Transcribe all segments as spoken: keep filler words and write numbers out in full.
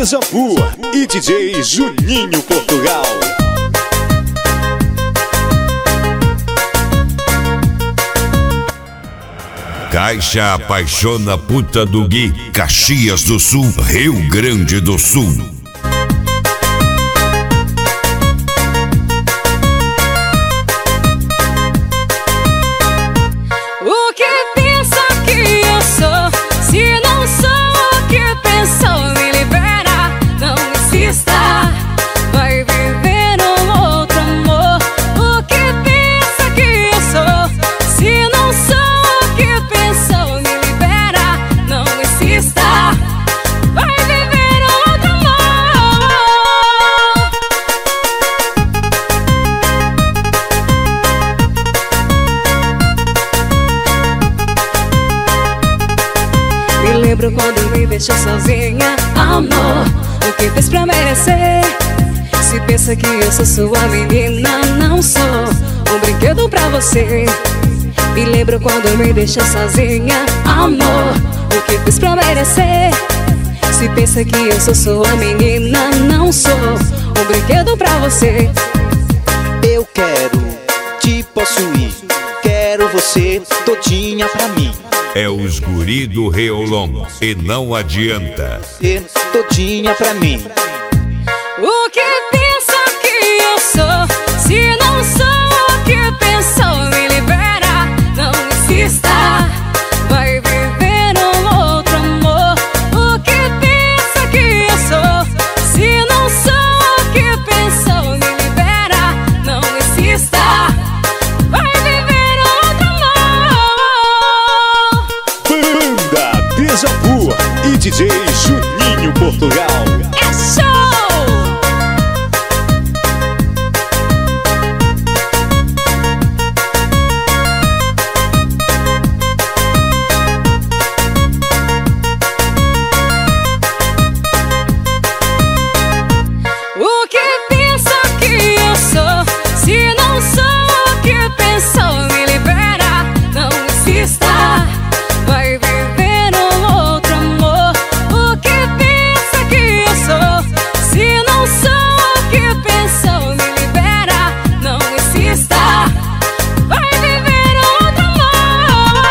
Dejavu e D J Juninho Portugal. Caixa apaixona puta do Gui, Caxias do Sul, Rio Grande do Sul. O que pensa que eu sou? Se não sou o que pensou, me libera, não insista. Vai viver um outro amor. O que pensa que eu sou? Se não sou o que pensou, me libera, não insista. Vai viver outro amor. Me lembro quando me deixou sozinha, amor. O que fez pra merecer? Se pensa que eu sou sua menina, não sou um brinquedo pra você. Me lembro quando me deixou sozinha, amor. O que fez pra merecer? Se pensa que eu sou sua menina, não sou um brinquedo pra você. Eu quero te possuir, quero você todinha pra mim. É os guri do Reolon e não adianta. E todinha pra mim. O que pensa que eu sou? Se não sou o que pensou, me libera, não insista. Vai viver um outro amor. O que pensa que eu sou? Se não sou o que pensou, me libera, não insista. Vai viver outro amor. Banda Dejavu e D J Juninho Portugal. É show! O que pensa que eu sou? Se não sou o que pensou, me libera, não insista. Vai viver um outro amor. O que pensa que eu sou? Se não sou o que pensou, me libera, não insista. Vai viver outro amor.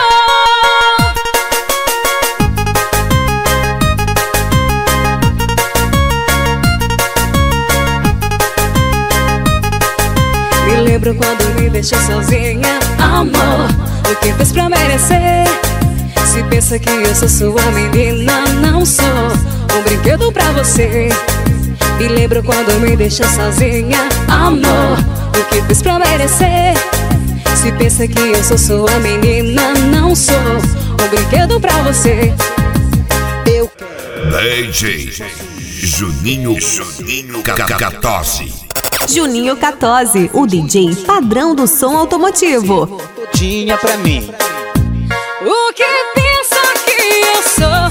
Me lembro quando me deixou sozinha, amor. O que fez pra merecer? Se pensa que eu sou sua menina, não sou um brinquedo pra você. Me lembro quando me deixou sozinha, amor. O que fez pra merecer? Se pensa que eu sou sua menina, não sou um brinquedo pra você. Eu D J Juninho Juninho quatorze. Juninho quatorze, o D J padrão do som automotivo. todinha pra mim. O que pensa que eu sou?